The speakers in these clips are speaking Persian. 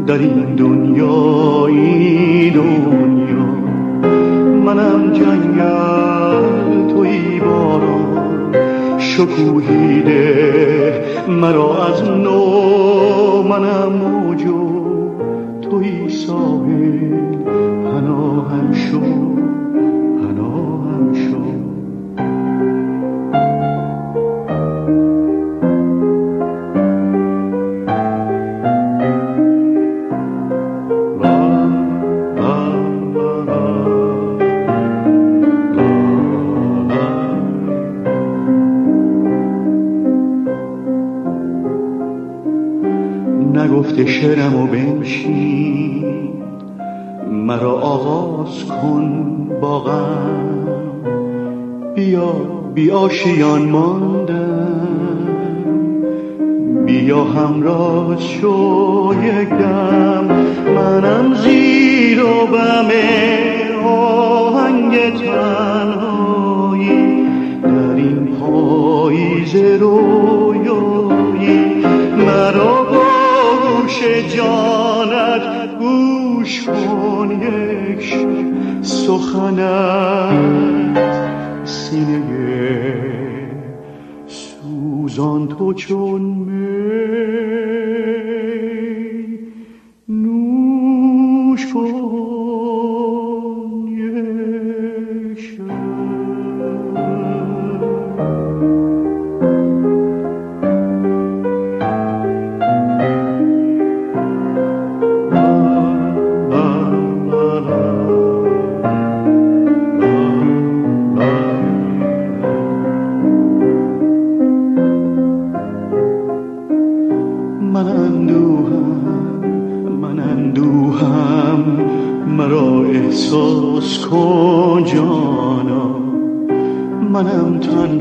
در این دنیای دنیا. منم جنگل توی باران، شکوهیده مرا از نو. منم موجو توی ساحل، پناهم شو پناهم شو. نگفته شعرمو بنشین، مرا آغاز کن با غم. بیا بی آشیان ماندم، بیا همراه شو یک دم. منم زیر و بم آهنگ تنهایی، در این پاییز رویایی. مرا گوش جانت گوش کن یک شب، سخنت سینه سوزان تو چون می. نوش کن یک شب. من اندوهم مرا احساس کن جانا. منم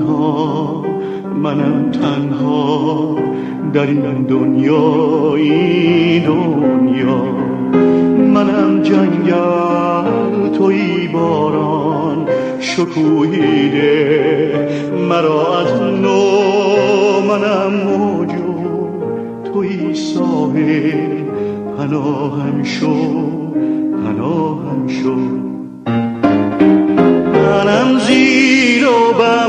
تنها در این دنیای دنیا. منم جنگل توی باران، شکوهیده مرا از نو. منم موجو توی ساحل، پناهم شو پناهم شو. منم زیر و بم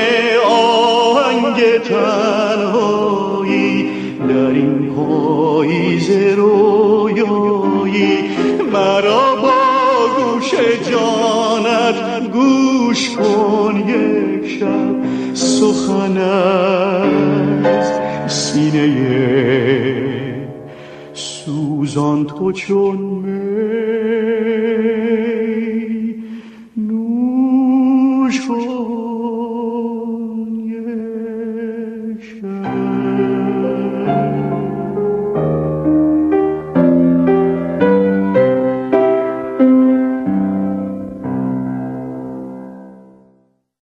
آهنگ تنهایی، در این پاییز رویایی. مرا با گوش جانت گوش کن یک شب، سخنت سینه سوزان تو چون می.